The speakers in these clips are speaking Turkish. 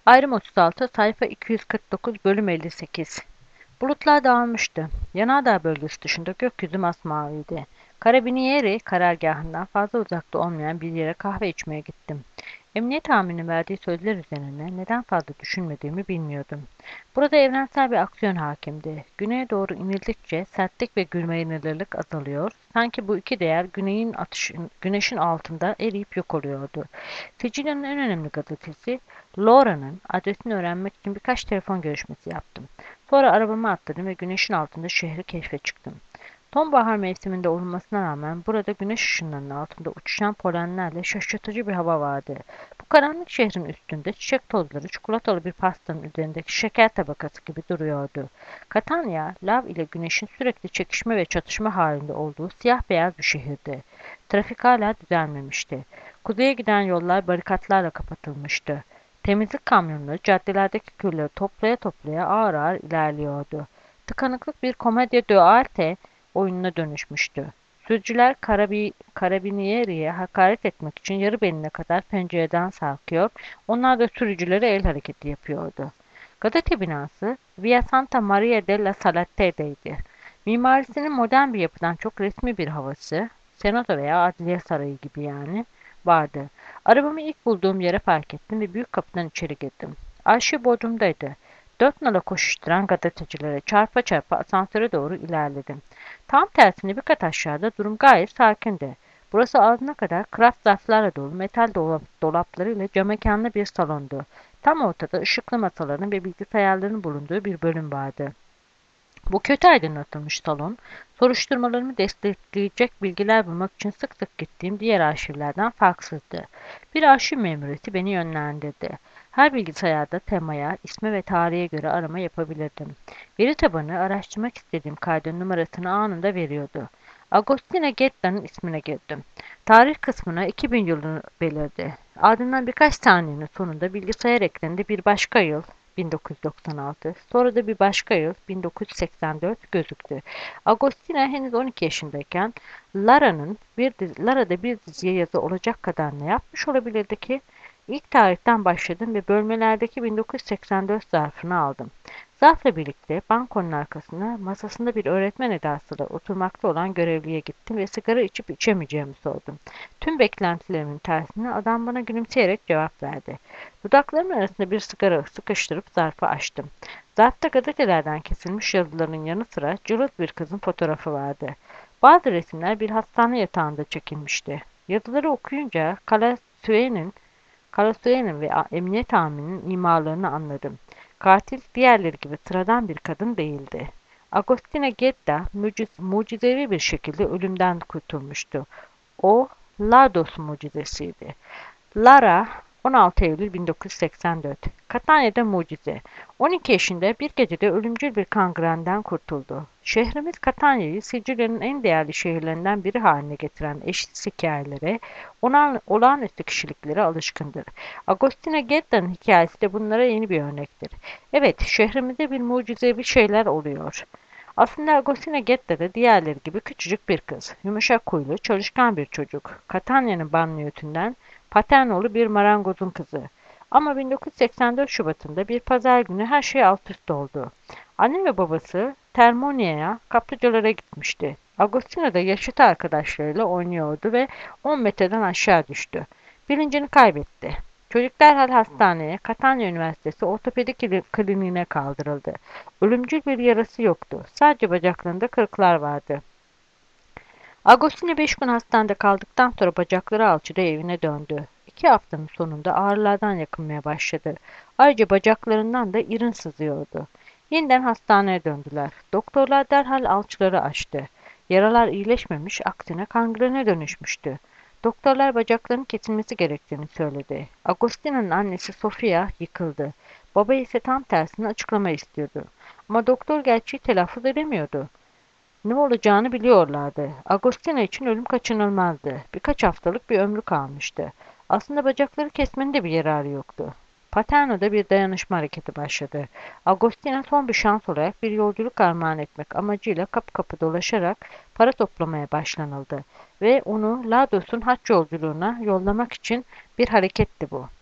Ayrım 36, sayfa 249, bölüm 58. Bulutlar dağılmıştı. Yanardağ bölgesi dışında gökyüzü masmaviydi. Karabinieri karargahından fazla uzakta olmayan bir yere kahve içmeye gittim. Emniyet amirinin verdiği sözler üzerine neden fazla düşünmediğimi bilmiyordum. Burada evrensel bir aksiyon hakimdi. Güneye doğru inildikçe sertlik ve güvenilirlik azalıyor. Sanki bu iki değer güneşin altında eriyip yok oluyordu. Sicilya'nın en önemli gazetesi Laura'nın adresini öğrenmek için birkaç telefon görüşmesi yaptım. Sonra arabama atladım ve güneşin altında şehri keşfe çıktım. Sonbahar mevsiminde olmasına rağmen burada güneş ışınlarının altında uçuşan polenlerle şaşırtıcı bir hava vardı. Bu karanlık şehrin üstünde çiçek tozları çikolatalı bir pastanın üzerindeki şeker tabakası gibi duruyordu. Catania, lav ile güneşin sürekli çekişme ve çatışma halinde olduğu siyah beyaz bir şehirdi. Trafik hala düzelmemişti. Kuzeye giden yollar barikatlarla kapatılmıştı. Temizlik kamyonları caddelerdeki külleri toplaya toplaya ağır ağır ilerliyordu. Tıkanıklık bir komedya dell'arte oyununa dönüşmüştü. Sürücüler karabinieriye hakaret etmek için yarı beline kadar pencereden sarkıyor, onlar da sürücülere el hareketi yapıyordu. Gazete binası Via Santa Maria della Salatte'deydi. Mimarisinin modern bir yapıdan çok resmi bir havası, senato veya adliye sarayı gibi yani, vardı. Arabamı ilk bulduğum yere park ettim ve büyük kapıdan içeri girdim. Arşiv bodrumdaydı. Dört nala koşuşturan gazetecilere çarpa çarpa asansöre doğru ilerledim. Tam tersine bir kat aşağıda durum gayet sakindi. Burası ağzına kadar kraft zarflarla dolu metal dolaplarıyla camekanlı bir salondu. Tam ortada ışıklı masaların ve bilgisayarların bulunduğu bir bölüm vardı. Bu kötü aydınlatılmış salon, soruşturmalarımı destekleyecek bilgiler bulmak için sık sık gittiğim diğer arşivlerden farksızdı. Bir arşiv memuriyeti beni yönlendirdi. Her bilgisayarda temaya, isme ve tarihe göre arama yapabilirdim. Veri tabanı araştırmak istediğim kaydın numarasını anında veriyordu. Agostina Getta'nın ismine girdim. Tarih kısmına 2000 yılını belirdi. Ardından birkaç saniyenin sonunda bilgisayar ekranında bir başka yıl, 1996. Sonra da bir başka yıl 1984 gözüktü. Agostina henüz 12 yaşındayken Lara'da bir diziye yazı olacak kadar ne yapmış olabilirdi ki? İlk tarihten başladım ve bölmelerdeki 1984 zarfını aldım. Zarfla birlikte bankonun arkasına masasında bir öğretmen edasıyla oturmakta olan görevliye gittim ve sigara içip içemeyeceğimi sordum. Tüm beklentilerimin tersine adam bana gülümseyerek cevap verdi. Dudaklarımın arasında bir sigara sıkıştırıp zarfı açtım. Zarfta gazetelerden kesilmiş yazıların yanı sıra cılız bir kızın fotoğrafı vardı. Bazı resimler bir hastane yatağında çekilmişti. Yazıları okuyunca Kalasue'nin ve emniyet amirinin imalarını anladım. Katil diğerleri gibi sıradan bir kadın değildi. Agostina Gedda mucizevi bir şekilde ölümden kurtulmuştu. O, Lardos mucizesiydi. Lara 16 Eylül 1984. Catania'da mucize. 12 yaşında bir gecede ölümcül bir kangrenden kurtuldu. Şehrimiz Catania'yı Sicilya'nın en değerli şehirlerinden biri haline getiren eşsiz hikayelere, olağanüstü kişiliklere alışkındır. Agostina Gedda'nın hikayesi de bunlara yeni bir örnektir. Evet, şehrimizde bir mucizevi şeyler oluyor. Aslında Agostina Gedda da diğerleri gibi küçücük bir kız. Yumuşak huylu, çalışkan bir çocuk. Catania'nın banliyötünden Paternolu bir marangozun kızı. Ama 1984 Şubat'ında bir pazar günü her şey alt üst oldu. Anne ve babası Termonia'ya kaplıcalara gitmişti. Agostina da yaşıt arkadaşlarıyla oynuyordu ve 10 metreden aşağı düştü. Bilincini kaybetti. Çocuk derhal hastaneye, Catania Üniversitesi ortopedik kliniğine kaldırıldı. Ölümcül bir yarası yoktu. Sadece bacaklarında kırıklar vardı. Agostino 5 gün hastanede kaldıktan sonra bacakları alçıda evine döndü. 2 haftanın sonunda ağrılardan yakınmaya başladı. Ayrıca bacaklarından da irin sızıyordu. Yeniden hastaneye döndüler. Doktorlar derhal alçıları açtı. Yaralar iyileşmemiş, aksine kangrene dönüşmüştü. Doktorlar bacaklarının kesilmesi gerektiğini söyledi. Agostino'nun annesi Sofia yıkıldı. Baba ise tam tersini açıklama istiyordu. Ama doktor gerçeği telaffuz edemiyordu. Ne olacağını biliyorlardı. Agostina için ölüm kaçınılmazdı. Birkaç haftalık bir ömrü kalmıştı. Aslında bacakları kesmenin de bir yararı yoktu. Paterno'da bir dayanışma hareketi başladı. Agostina son bir şans olarak bir yolculuk armağan etmek amacıyla kapı kapı dolaşarak para toplamaya başlanıldı. Ve onu Lados'un haç yolculuğuna yollamak için bir hareketti bu.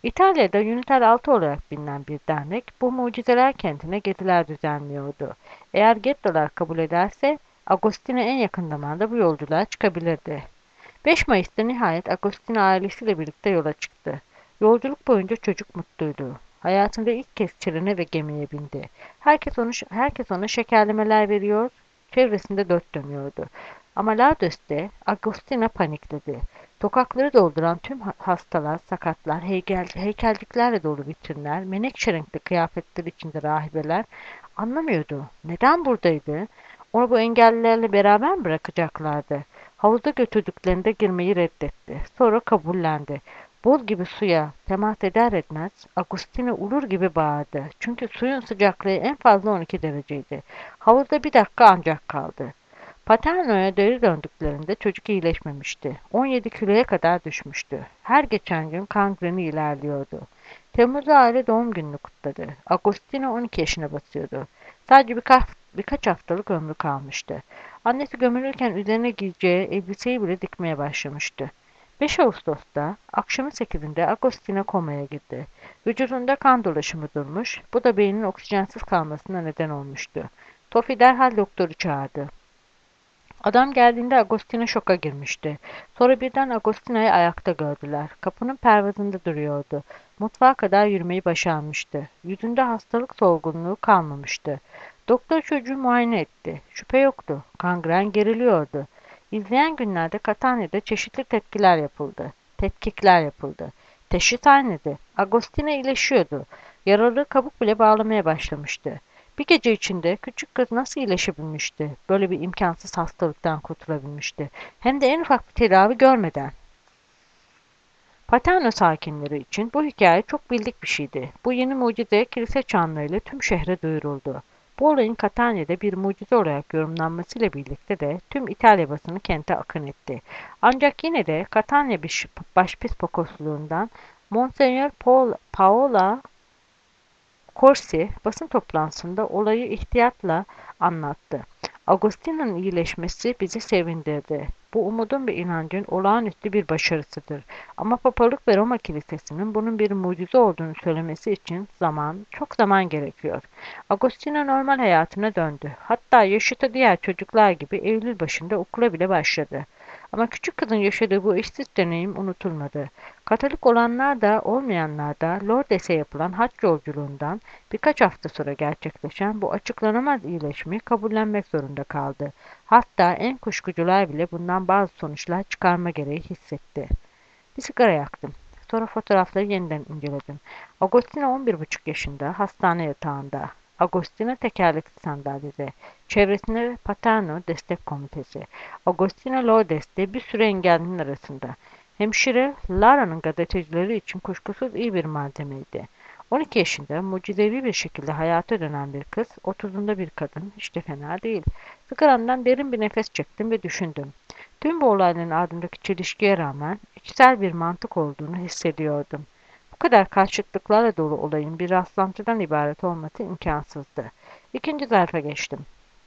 İtalya'da Unitel 6 olarak bilinen bir dernek bu mucizeler kentine geziler düzenliyordu. Eğer gettolar kabul ederse Agostina en yakın zamanda bu yolculuğa çıkabilirdi. 5 Mayıs'ta nihayet Agostina ailesiyle birlikte yola çıktı. Yolculuk boyunca çocuk mutluydu. Hayatında ilk kez trene ve gemiye bindi. Herkes ona şekerlemeler veriyor, çevresinde dört dönüyordu. Ama Laodos'te Agostina panikledi. Sokakları dolduran tüm hastalar, sakatlar, heykelciklerle dolu vitrinler, menekşe renkli kıyafetler içinde rahibeler anlamıyordu. Neden buradaydı? Onu bu engellilerle beraber mi bırakacaklardı? Havuza götürdüklerinde girmeyi reddetti. Sonra kabullendi. Buz gibi suya temas eder etmez Agustina ulur gibi bağırdı. Çünkü suyun sıcaklığı en fazla 12 dereceydi. Havuzda bir dakika ancak kaldı. Paterno'ya geri döndüklerinde çocuk iyileşmemişti. 17 kiloya kadar düşmüştü. Her geçen gün kangreni ilerliyordu. Temmuz'da aile doğum gününü kutladı. Agostina 12 yaşına basıyordu. Sadece birkaç haftalık ömrü kalmıştı. Annesi gömülürken üzerine giyeceği elbiseyi bile dikmeye başlamıştı. 5 Ağustos'ta akşamın 8'inde Agostina komaya girdi. Vücudunda kan dolaşımı durmuş, bu da beynin oksijensiz kalmasına neden olmuştu. Tofi derhal doktoru çağırdı. Adam geldiğinde Agostina şoka girmişti. Sonra birden Agostina'yı ayakta gördüler. Kapının pervazında duruyordu. Mutfağa kadar yürümeyi başarmıştı. Yüzünde hastalık solgunluğu kalmamıştı. Doktor çocuğu muayene etti. Şüphe yoktu. Kangren geriliyordu. İzleyen günlerde Catania'da çeşitli tetkikler yapıldı. Teşhis aynıydı. Agostina iyileşiyordu. Yaralı kabuk bile bağlamaya başlamıştı. Bir gece içinde küçük kız nasıl iyileşebilmişti? Böyle bir imkansız hastalıktan kurtulabilmişti. Hem de en ufak bir tedavi görmeden. Paterno sakinleri için bu hikaye çok bildik bir şeydi. Bu yeni mucize kilise çanlarıyla tüm şehre duyuruldu. Bu olayın Catania'da bir mucize olarak yorumlanmasıyla birlikte de tüm İtalya basını kente akın etti. Ancak yine de Catania başpiskopluğundan Monsignor Paola Corsi basın toplantısında olayı ihtiyatla anlattı. Agostina'nın iyileşmesi bizi sevindirdi. Bu umudun ve inancın olağanüstü bir başarısıdır. Ama Papalık ve Roma Kilisesi'nin bunun bir mucize olduğunu söylemesi için çok zaman gerekiyor. Agostina normal hayatına döndü. Hatta yaşıtı diğer çocuklar gibi Eylül başında okula bile başladı. Ama küçük kızın yaşadığı bu eşsiz deneyim unutulmadı. Katolik olanlar da olmayanlar da Lourdes'e yapılan hac yolculuğundan birkaç hafta sonra gerçekleşen bu açıklanamaz iyileşmeyi kabullenmek zorunda kaldı. Hatta en kuşkucular bile bundan bazı sonuçlar çıkarma gereği hissetti. Bir sigara yaktım. Sonra fotoğrafları yeniden inceledim. Agostina 11,5 yaşında, hastane yatağında. Agostina tekerlekli sandalyede. Çevresinde Paterno destek komitesi. Agostina Lourdes'te bir sürü engellinin arasında. Hemşire, Lara'nın gazetecileri için kuşkusuz iyi bir malzemeydi. 12 yaşında mucizevi bir şekilde hayata dönen bir kız, 30'unda bir kadın, hiç de fena değil. Sigaramdan derin bir nefes çektim ve düşündüm. Tüm bu olayların ardındaki çelişkiye rağmen içsel bir mantık olduğunu hissediyordum. Bu kadar karşıtlıklarla dolu olayın bir rastlantıdan ibaret olması imkansızdı. İkinci zarfa geçtim.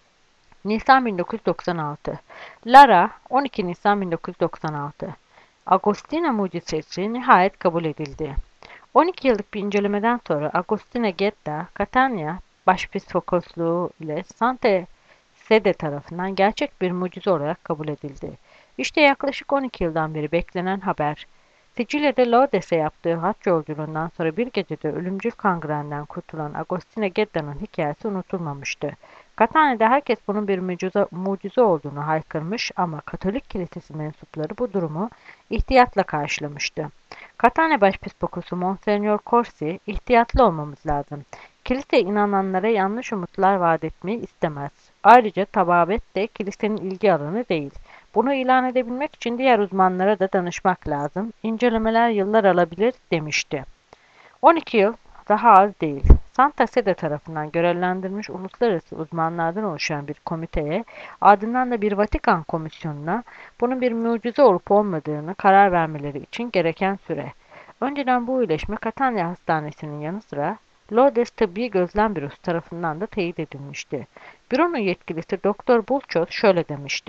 Nisan 1996. Lara, 12 Nisan 1996. Agostina mucizesi nihayet kabul edildi. 12 yıllık bir incelemeden sonra Agostina Getta, Catania Başpiskopluğu ile Santa Sede tarafından gerçek bir mucize olarak kabul edildi. İşte yaklaşık 12 yıldan beri beklenen haber. Sicilya'da Lourdes'e yaptığı hac yolculuğundan sonra bir gecede ölümcül kangrenden kurtulan Agostina Gedda'nın hikayesi unutulmamıştı. Catania'da herkes bunun bir mucize olduğunu haykırmış ama Katolik Kilisesi mensupları bu durumu ihtiyatla karşılamıştı. Catania Başpiskoposu Monsignor Corsi, ihtiyatlı olmamız lazım. Kilise inananlara yanlış umutlar vaat etmeyi istemez. Ayrıca tababet de kilisenin ilgi alanı değil. Bunu ilan edebilmek için diğer uzmanlara da danışmak lazım. İncelemeler yıllar alabilir demişti. 12 yıl daha az değil. Santa Sede tarafından görevlendirilmiş uluslararası uzmanlardan oluşan bir komiteye, ardından da bir Vatikan komisyonuna bunun bir mucize olup olmadığını karar vermeleri için gereken süre. Önceden bu iyileşme Catania Hastanesi'nin yanı sıra Lourdes Tıbbi Gözlem Bürosu tarafından da teyit edilmişti. Büronun yetkilisi Doktor Bulchot şöyle demişti.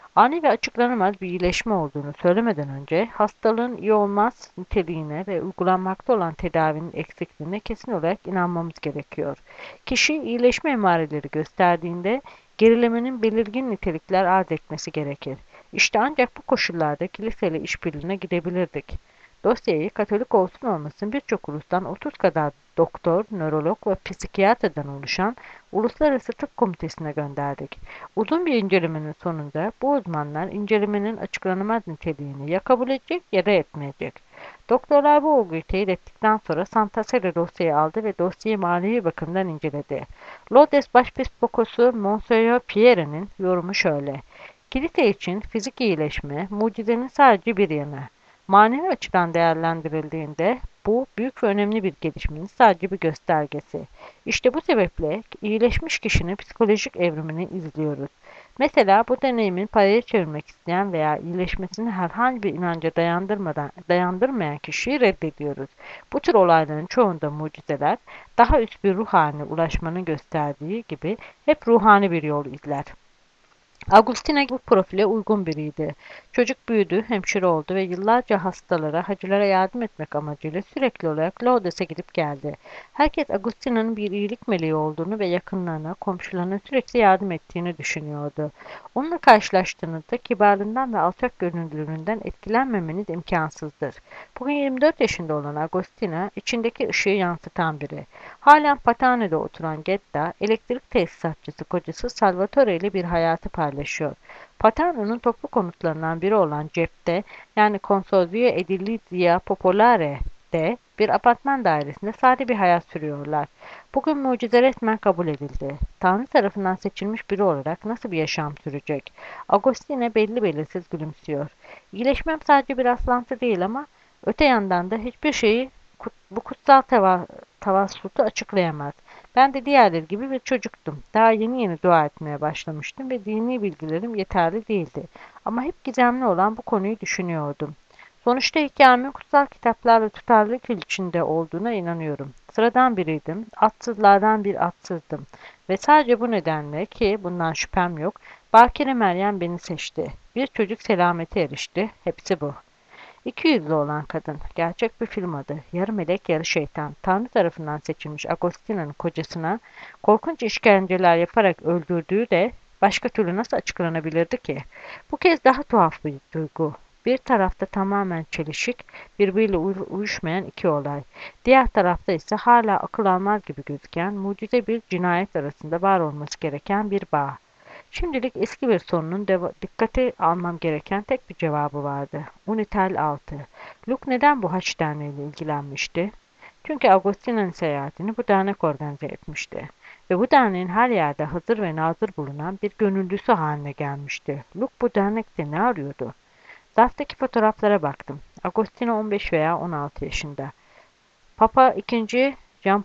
Ani ve açıklanamaz bir iyileşme olduğunu söylemeden önce hastalığın iyi olmaz niteliğine ve uygulanmakta olan tedavinin eksikliğine kesin olarak inanmamız gerekiyor. Kişi iyileşme emareleri gösterdiğinde gerilemenin belirgin nitelikler arz etmesi gerekir. İşte ancak bu koşullarda kiliseyle işbirliğine gidebilirdik. Dosyayı Katolik olsun olmasın birçok ulustan 30 kadar doktor, nörolog ve psikiyatrdan oluşan Uluslararası Tıp Komitesi'ne gönderdik. Uzun bir incelemenin sonunda bu uzmanlar incelemenin açıklanamaz niteliğini ya kabul edecek ya da etmeyecek. Doktorlar bu olguyu teyit ettikten sonra Santa Sede dosyayı aldı ve dosyayı manevi bakımdan inceledi. Lourdes Başpiskoposu Monsignor Pierre'nin yorumu şöyle: Kilise için fizik iyileşme mucizenin sadece bir yanı. Manevi açıdan değerlendirildiğinde bu büyük ve önemli bir gelişmenin sadece bir göstergesi. İşte bu sebeple iyileşmiş kişinin psikolojik evrimini izliyoruz. Mesela bu deneyimin paraya çevirmek isteyen veya iyileşmesini herhangi bir inanca dayandırmayan kişiyi reddediyoruz. Bu tür olayların çoğunda mucizeler daha üst bir ruh haline ulaşmanın gösterdiği gibi hep ruhani bir yol izler. Agustina bu profile uygun biriydi. Çocuk büyüdü, hemşire oldu ve yıllarca hastalara, hacılara yardım etmek amacıyla sürekli olarak Lourdes'e gidip geldi. Herkes Agustina'nın bir iyilik meleği olduğunu ve yakınlarına, komşularına sürekli yardım ettiğini düşünüyordu. Onunla karşılaştığınızda kibarlığından ve alçak gönüllülüğünden etkilenmemeniz imkansızdır. Bugün 24 yaşında olan Agustina, içindeki ışığı yansıtan biri. Halen Patane'de oturan Gedda, elektrik tesisatçısı kocası Salvatore ile bir hayatı paylaşıyor. Paterno'nun toplu konutlarından biri olan Cep'te, yani Consorzio Edilizia Popolare'de bir apartman dairesinde sade bir hayat sürüyorlar. Bugün mucize resmen kabul edildi. Tanrı tarafından seçilmiş biri olarak nasıl bir yaşam sürecek? Agostine belli belirsiz gülümsüyor. İyileşmem sadece bir rastlantı değil ama öte yandan da hiçbir şeyi bu kutsal tavassutu açıklayamaz. Ben de diğerleri gibi bir çocuktum. Daha yeni yeni dua etmeye başlamıştım ve dini bilgilerim yeterli değildi. Ama hep gizemli olan bu konuyu düşünüyordum. Sonuçta hikayemin kutsal kitaplarla tutarlılık içinde olduğuna inanıyorum. Sıradan biriydim, atsızlardan bir atsızdım. Ve sadece bu nedenle ki bundan şüphem yok, Bakire Meryem beni seçti. Bir çocuk selamete erişti, hepsi bu. İki yüzlü olan kadın, gerçek bir film adı, yarı melek yarı şeytan, Tanrı tarafından seçilmiş Agostina'nın kocasına korkunç işkenceler yaparak öldürdüğü de başka türlü nasıl açıklanabilirdi ki? Bu kez daha tuhaf bir duygu. Bir tarafta tamamen çelişik, birbiriyle uyuşmayan iki olay. Diğer tarafta ise hala akıl almaz gibi gözüken, mucize bir cinayet arasında var olması gereken bir bağ. Şimdilik eski bir sorunun dikkate almam gereken tek bir cevabı vardı. Unitel 6. Luke neden bu haç derneğiyle ilgilenmişti? Çünkü Agostina'nın seyahatini bu dernek organize etmişti. Ve bu derneğin her yerde hazır ve nazır bulunan bir gönüllüsü haline gelmişti. Luke bu dernekte ne arıyordu? Zarftaki fotoğraflara baktım. Agostina 15 veya 16 yaşında. Papa II. Jean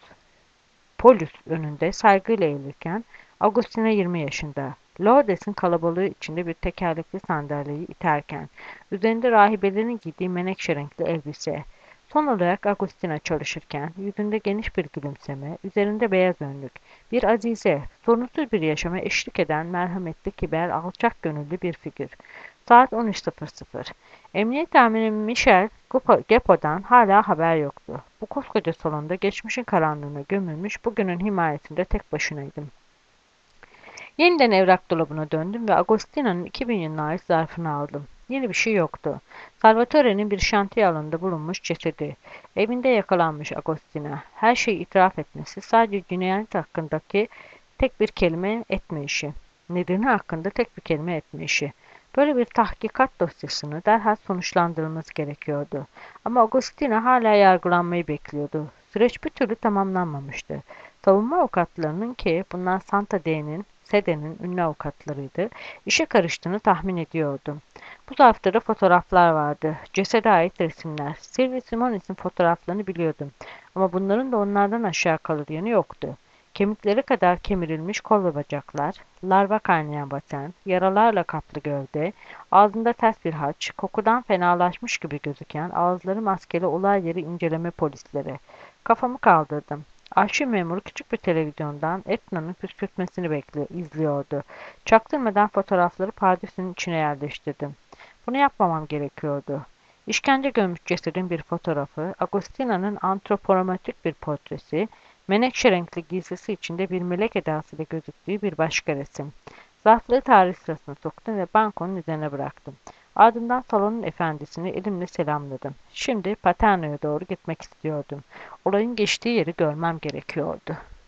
Paulus önünde saygıyla eğilirken Agustina 20 yaşında. Lourdes'in kalabalığı içinde bir tekerlekli sandalyeyi iterken, üzerinde rahibelerin giydiği menekşe renkli elbise. Son olarak Agustina çalışırken, yüzünde geniş bir gülümseme, üzerinde beyaz önlük, bir azize, sorunsuz bir yaşama eşlik eden merhametli, kiber, alçak gönüllü bir figür. Saat 13.00. Emniyet amiri Michel Gepo'dan hala haber yoktu. Bu koskoca salonda geçmişin karanlığına gömülmüş bugünün himayesinde tek başınaydım. Yeniden evrak dolabına döndüm ve Agostina'nın 2000 yılına ait zarfını aldım. Yeni bir şey yoktu. Salvatore'nin bir şantiye alanında bulunmuş cesedi. Evinde yakalanmış Agostina. Her şeyi itiraf etmesi sadece cinayet hakkındaki tek bir kelime etme işi. Nedeni hakkında tek bir kelime etme işi. Böyle bir tahkikat dosyasını derhal sonuçlandırılması gerekiyordu. Ama Agostina hala yargılanmayı bekliyordu. Süreç bir türlü tamamlanmamıştı. Savunma avukatlarının ki bunlar Sede'nin ünlü avukatlarıydı, işe karıştığını tahmin ediyordum. Bu zarfta da fotoğraflar vardı. Cesede ait resimler. Sylvie Simonis'in fotoğraflarını biliyordum. Ama bunların da onlardan aşağı kalır yanı yoktu. Kemikleri kadar kemirilmiş kol ve bacaklar, larva kaynayan basen, yaralarla kaplı gövde, ağzında ters bir haç, kokudan fenalaşmış gibi gözüken ağızları maskeli olay yeri inceleme polisleri. Kafamı kaldırdım. Arşiv memuru küçük bir televizyondan Etna'nın püskürtmesini izliyordu. Çaktırmadan fotoğrafları pardesünün içine yerleştirdim. Bunu yapmamam gerekiyordu. İşkence görmüş cesedin bir fotoğrafı, Agostina'nın antropometrik bir portresi, menekşe renkli giysisi içinde bir melek edasıyla gözüktüğü bir başka resim. Zarfları tarih sırasına soktum ve bankonun üzerine bıraktım. Ardından salonun efendisini elimle selamladım. Şimdi Paterno'ya doğru gitmek istiyordum. Olayın geçtiği yeri görmem gerekiyordu.